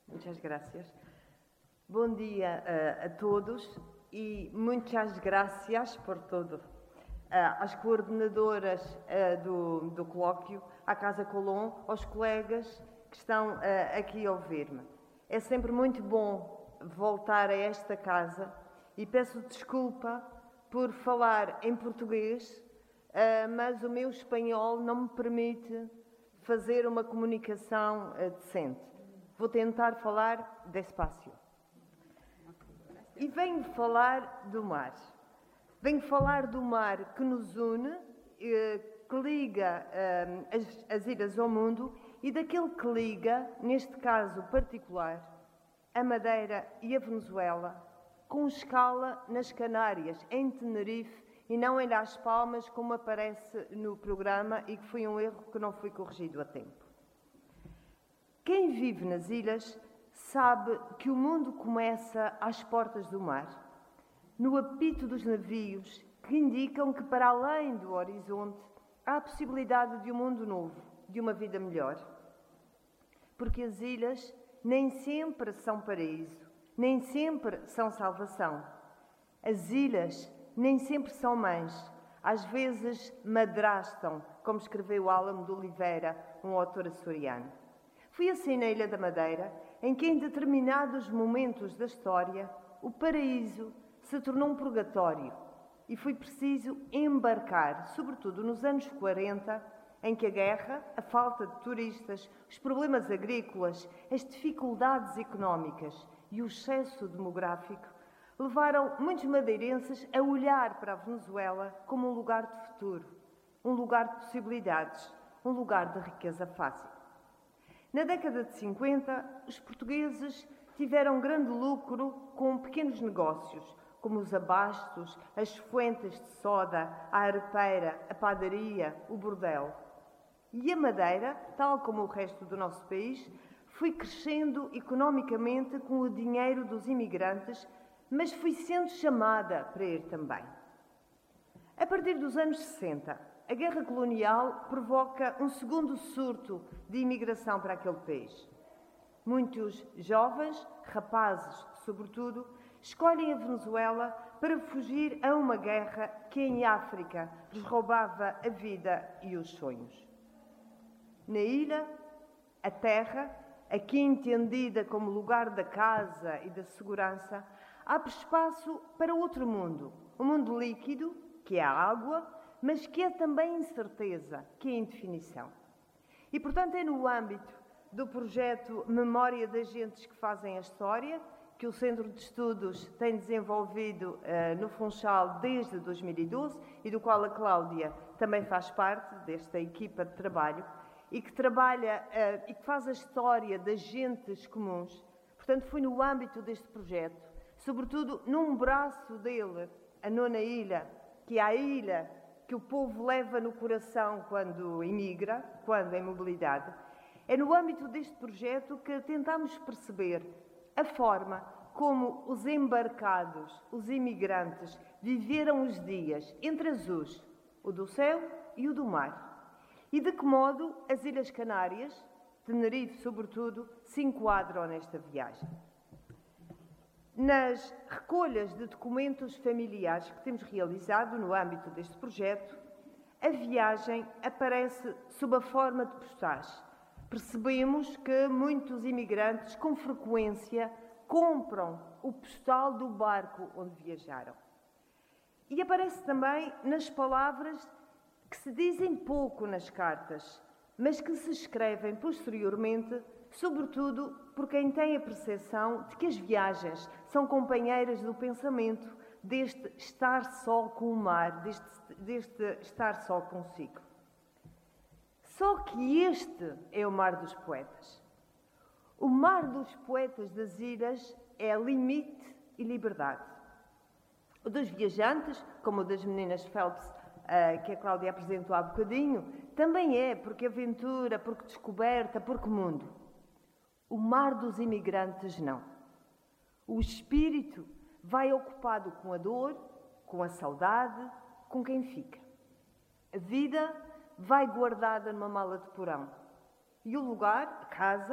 Muchas gracias. Bom dia a todos e muitas gracias por tudo. Às coordenadoras do colóquio, à Casa Colón, aos colegas que estão aqui a ouvir-me. É sempre muito bom voltar a esta casa e peço desculpa por falar em português, mas o meu espanhol não me permite fazer uma comunicação decente. Vou tentar falar despacio. E venho falar do mar. Venho falar do mar que nos une, que liga as ilhas ao mundo e daquele que liga, neste caso particular, a Madeira e a Venezuela, com escala nas Canárias, em Tenerife e não em Las Palmas, como aparece no programa e que foi um erro que não foi corrigido a tempo. Quem vive nas ilhas sabe que o mundo começa às portas do mar, no apito dos navios que indicam que para além do horizonte há a possibilidade de um mundo novo, de uma vida melhor. Porque as ilhas nem sempre são paraíso, nem sempre são salvação. As ilhas nem sempre são mães, às vezes madrastam, como escreveu Álamo de Oliveira, um autor açoriano. Foi assim na Ilha da Madeira, em que em determinados momentos da história, o paraíso se tornou um purgatório e foi preciso embarcar, sobretudo nos anos 40, em que a guerra, a falta de turistas, os problemas agrícolas, as dificuldades económicas e o excesso demográfico levaram muitos madeirenses a olhar para a Venezuela como um lugar de futuro, um lugar de possibilidades, um lugar de riqueza fácil. Na década de 50, os portugueses tiveram grande lucro com pequenos negócios, como os abastos, as fuentes de soda, a arepeira, a padaria, o bordel. E a Madeira, tal como o resto do nosso país, foi crescendo economicamente com o dinheiro dos imigrantes, mas foi sendo chamada para ir também. A partir dos anos 60, a guerra colonial provoca um segundo surto de imigração para aquele país. Muitos jovens, rapazes sobretudo, escolhem a Venezuela para fugir a uma guerra que em África lhes roubava a vida e os sonhos. Na ilha, a terra, aqui entendida como lugar da casa e da segurança, abre espaço para outro mundo, um mundo líquido, que é a água, mas que é também incerteza, que é indefinição. E, portanto, é no âmbito do projeto Memória das Gentes que Fazem a História, que o Centro de Estudos tem desenvolvido no Funchal desde 2012 e do qual a Cláudia também faz parte desta equipa de trabalho e que trabalha e que faz a história das gentes comuns. Portanto, foi no âmbito deste projeto, sobretudo num braço dele, a nona ilha, que é a ilha que o povo leva no coração quando emigra, quando em mobilidade. É no âmbito deste projeto que tentamos perceber a forma como os embarcados, os imigrantes, viveram os dias entre azuis, o do céu e o do mar. E de que modo as Ilhas Canárias, Tenerife sobretudo, se enquadram nesta viagem. Nas recolhas de documentos familiares que temos realizado no âmbito deste projeto, a viagem aparece sob a forma de postais. Percebemos que muitos imigrantes, com frequência, compram o postal do barco onde viajaram. E aparece também nas palavras que se dizem pouco nas cartas, mas que se escrevem posteriormente, sobretudo por quem tem a percepção de que as viagens são companheiras do pensamento, deste estar só com o mar, deste estar só consigo. Só que este é o mar dos poetas. O mar dos poetas das ilhas é limite e liberdade. O dos viajantes, como o das meninas Phelps, que a Cláudia apresentou há bocadinho, também é porque aventura, porque descoberta, porque mundo. O mar dos imigrantes não. O espírito vai ocupado com a dor, com a saudade, com quem fica. A vida vai guardada numa mala de porão. E o lugar, a casa,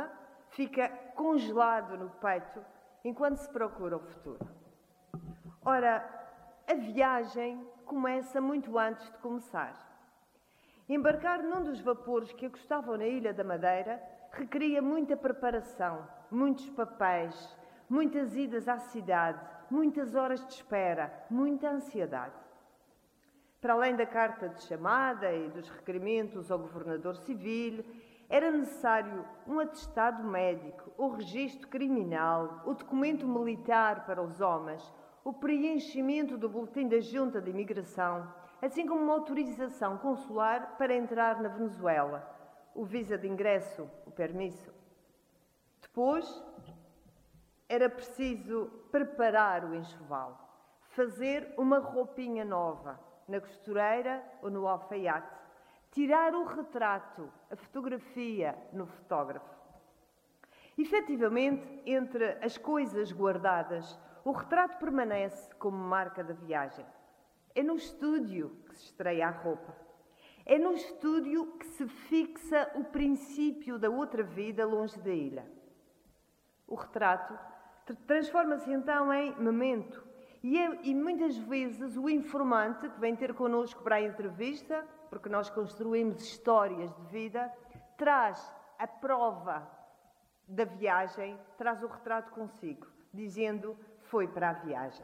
fica congelado no peito enquanto se procura o futuro. Ora, a viagem começa muito antes de começar. Embarcar num dos vapores que acostavam na Ilha da Madeira requeria muita preparação, muitos papéis, muitas idas à cidade, muitas horas de espera, muita ansiedade. Para além da carta de chamada e dos requerimentos ao governador civil, era necessário um atestado médico, o registro criminal, o documento militar para os homens, o preenchimento do boletim da Junta de Imigração, assim como uma autorização consular para entrar na Venezuela, o visa de ingresso, o permisso. Depois, era preciso preparar o enxoval, fazer uma roupinha nova, na costureira ou no alfaiate, tirar o retrato, a fotografia, no fotógrafo. Efetivamente, entre as coisas guardadas, o retrato permanece como marca da viagem. É no estúdio que se estreia a roupa. É no estúdio que se fixa o princípio da outra vida longe da ilha. O retrato transforma-se então em memento. E muitas vezes o informante que vem ter connosco para a entrevista, porque nós construímos histórias de vida, traz a prova da viagem, traz o retrato consigo, dizendo: foi para a viagem.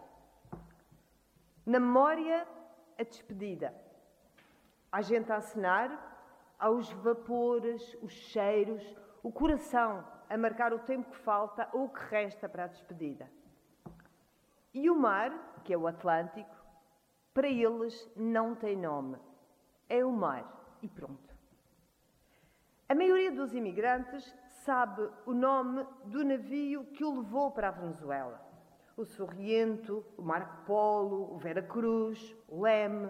Na memória, a despedida. Há gente a acenar, há os vapores, os cheiros, o coração a marcar o tempo que falta ou que resta para a despedida. E o mar, que é o Atlântico, para eles não tem nome. É o mar e pronto. A maioria dos imigrantes sabe o nome do navio que o levou para a Venezuela. O Sorrento, o Marco Polo, o Vera Cruz, o Leme,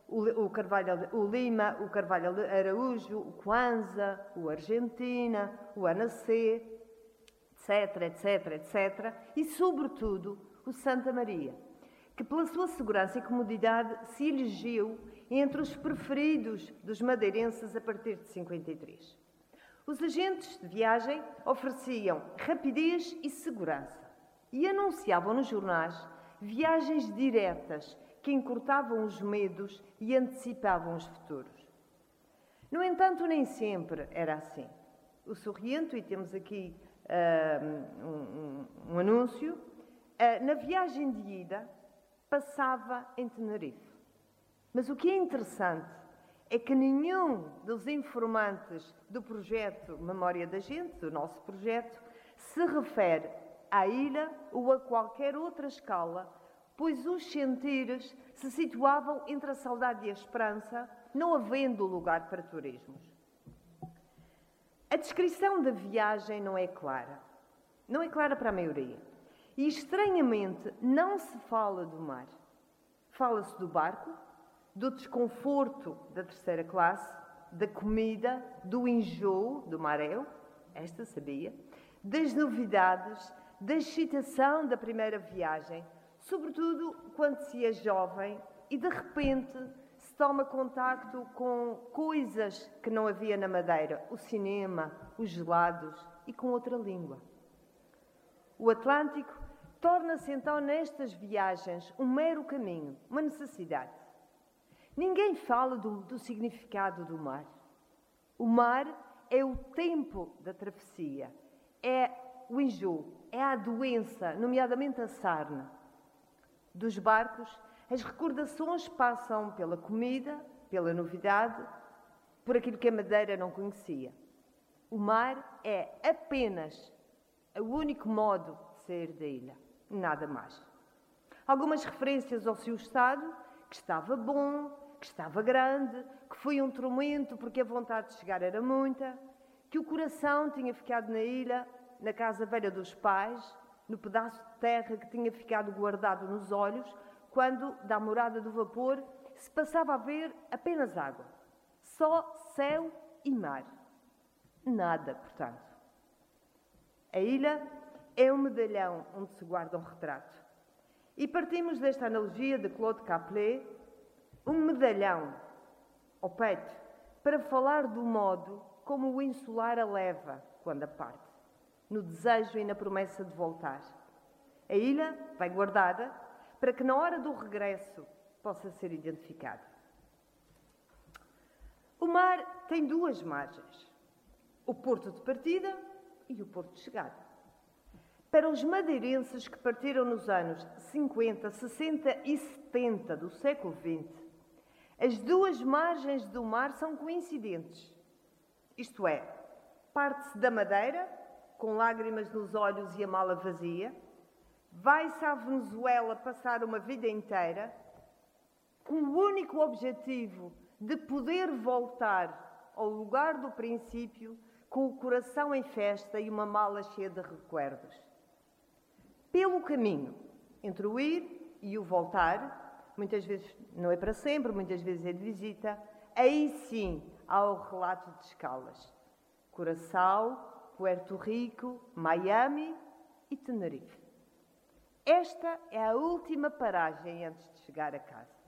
o Lima, o Carvalho Araújo, o Kwanza, o Argentina, o Anacê, etc, etc, etc. E, sobretudo, o Santa Maria, que pela sua segurança e comodidade se elegeu entre os preferidos dos madeirenses a partir de 53. Os agentes de viagem ofereciam rapidez e segurança e anunciavam nos jornais viagens diretas que encurtavam os medos e antecipavam os futuros. No entanto, nem sempre era assim. O Sorrento, e temos aqui um anúncio, na viagem de ida, passava em Tenerife. Mas o que é interessante é que nenhum dos informantes do projeto Memória da Gente, do nosso projeto, se refere à ilha ou a qualquer outra escala, pois os sentires se situavam entre a saudade e a esperança, não havendo lugar para turismos. A descrição da viagem não é clara. Não é clara para a maioria. E, estranhamente, não se fala do mar. Fala-se do barco, do desconforto da terceira classe, da comida, do enjoo, do mareo, esta sabia, das novidades, da excitação da primeira viagem, sobretudo quando se é jovem e, de repente, se toma contacto com coisas que não havia na Madeira, o cinema, os gelados e com outra língua. O Atlântico torna-se então nestas viagens um mero caminho, uma necessidade. Ninguém fala do significado do mar. O mar é o tempo da travessia, é o enjoo, é a doença, nomeadamente a sarna. Dos barcos, as recordações passam pela comida, pela novidade, por aquilo que a Madeira não conhecia. O mar é apenas o único modo de sair da ilha, nada mais. Algumas referências ao seu estado, que estava bom, que estava grande, que foi um tormento porque a vontade de chegar era muita, que o coração tinha ficado na ilha, na casa velha dos pais, no pedaço de terra que tinha ficado guardado nos olhos, quando, da morada do vapor, se passava a ver apenas água. Só céu e mar. Nada, portanto. A ilha é um medalhão onde se guarda um retrato. E partimos desta analogia de Claude Caplet, um medalhão ao peito, para falar do modo como o insular a leva quando a parte. no desejo e na promessa de voltar. A ilha vai guardada para que na hora do regresso possa ser identificado. O mar tem duas margens, o porto de partida e o porto de chegada. Para os madeirenses que partiram nos anos 50, 60 e 70 do século XX, as duas margens do mar são coincidentes. Isto é, parte-se da Madeira, com lágrimas nos olhos e a mala vazia, vai-se à Venezuela passar uma vida inteira, com o único objetivo de poder voltar ao lugar do princípio com o coração em festa e uma mala cheia de recuerdos. Pelo caminho, entre o ir e o voltar, muitas vezes não é para sempre, muitas vezes é de visita, aí sim há o relato de escalas. Curaçao, Puerto Rico, Miami e Tenerife. Esta é a última paragem antes de chegar a casa.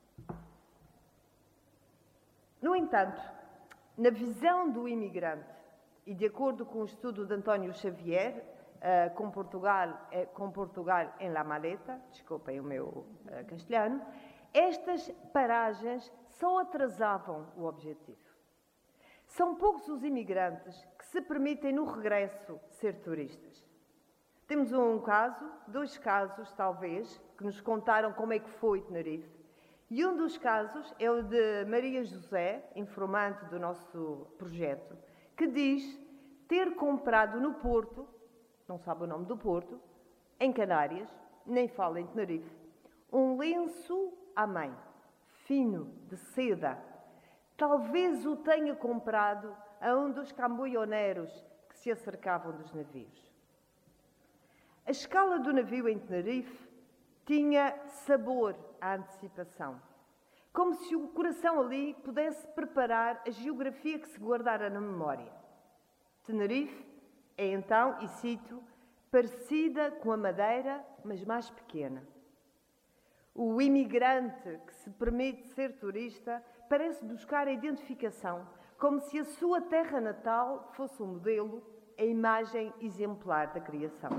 No entanto, na visão do imigrante, e de acordo com o estudo de António Xavier, com Portugal em La Maleta, desculpem o meu castelhano, estas paragens só atrasavam o objetivo. São poucos os imigrantes que se permitem no regresso ser turistas. Temos dois casos talvez, que nos contaram como é que foi Tenerife. E um dos casos é o de Maria José, informante do nosso projeto, que diz ter comprado no Porto, não sabe o nome do Porto, em Canárias, nem fala em Tenerife, um lenço à mãe, fino, de seda. Talvez o tenha comprado a um dos camboioneiros que se acercavam dos navios. A escala do navio em Tenerife tinha sabor à antecipação, como se o coração ali pudesse preparar a geografia que se guardara na memória. Tenerife é então, e cito, parecida com a Madeira, mas mais pequena. O imigrante que se permite ser turista parece buscar a identificação, como se a sua terra natal fosse o modelo, a imagem exemplar da criação.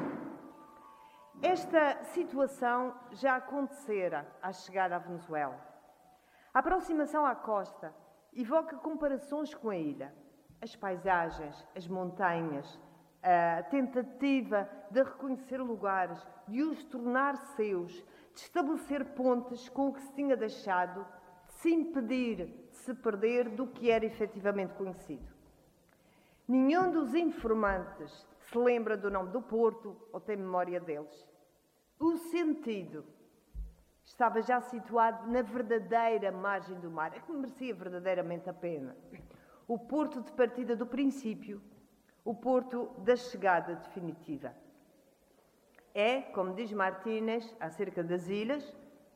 Esta situação já acontecera à chegada à Venezuela. A aproximação à costa evoca comparações com a ilha. As paisagens, as montanhas, a tentativa de reconhecer lugares, de os tornar seus, de estabelecer pontes com o que se tinha deixado, de se impedir de se perder do que era efetivamente conhecido. Nenhum dos informantes se lembra do nome do porto ou tem memória deles. O sentido estava já situado na verdadeira margem do mar, a que merecia verdadeiramente a pena. O porto de partida do princípio, o porto da chegada definitiva. É, como diz Martínez, acerca das ilhas,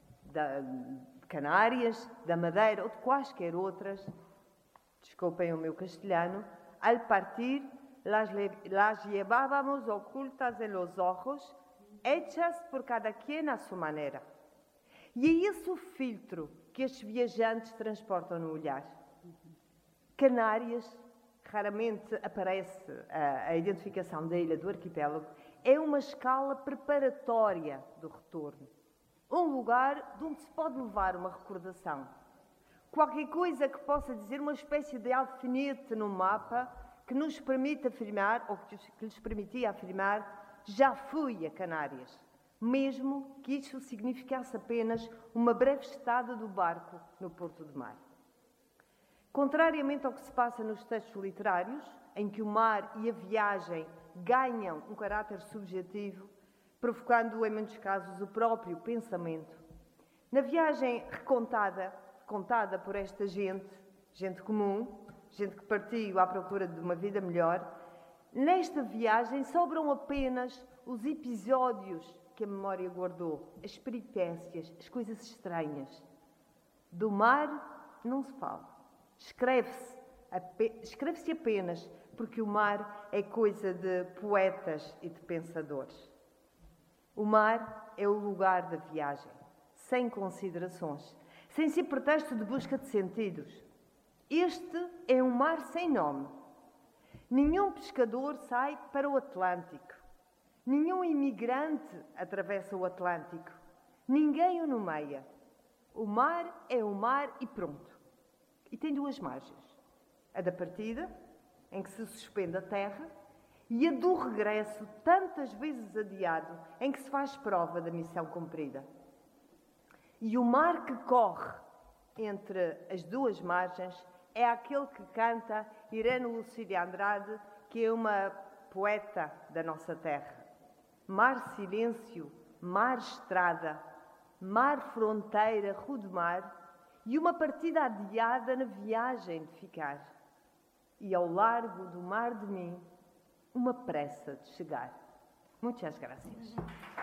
de Canárias, da Madeira ou de quaisquer outras, desculpem o meu castelhano, al partir las llevábamos ocultas en los ojos, hechas por cada quien a sua maneira. E é esse o filtro que estes viajantes transportam no olhar. Canárias, raramente aparece a identificação da ilha do arquipélago, é uma escala preparatória do retorno. Um lugar de onde se pode levar uma recordação. Qualquer coisa que possa dizer, uma espécie de alfinete no mapa que nos permite afirmar, ou que lhes permitia afirmar, já fui a Canárias, mesmo que isso significasse apenas uma breve estada do barco no Porto de Mar. Contrariamente ao que se passa nos textos literários, em que o mar e a viagem ganham um caráter subjetivo, provocando, em muitos casos, o próprio pensamento, na viagem contada por esta gente comum, gente que partiu à procura de uma vida melhor, nesta viagem sobram apenas os episódios que a memória guardou, as peripécias, as coisas estranhas. Do mar não se fala. Escreve-se apenas porque o mar é coisa de poetas e de pensadores. O mar é o lugar da viagem, sem considerações, sem ser pretexto de busca de sentidos. Este é um mar sem nome. Nenhum pescador sai para o Atlântico. Nenhum imigrante atravessa o Atlântico. Ninguém o nomeia. O mar é o mar e pronto. E tem duas margens. A da partida, em que se suspende a terra, e a do regresso, tantas vezes adiado, em que se faz prova da missão cumprida. E o mar que corre entre as duas margens é aquele que canta Irene Lucília Andrade, que é uma poeta da nossa terra. Mar silêncio, mar estrada, mar fronteira, rodemar, e uma partida adiada na viagem de ficar. E ao largo do mar de mim, uma pressa de chegar. Muitas graças.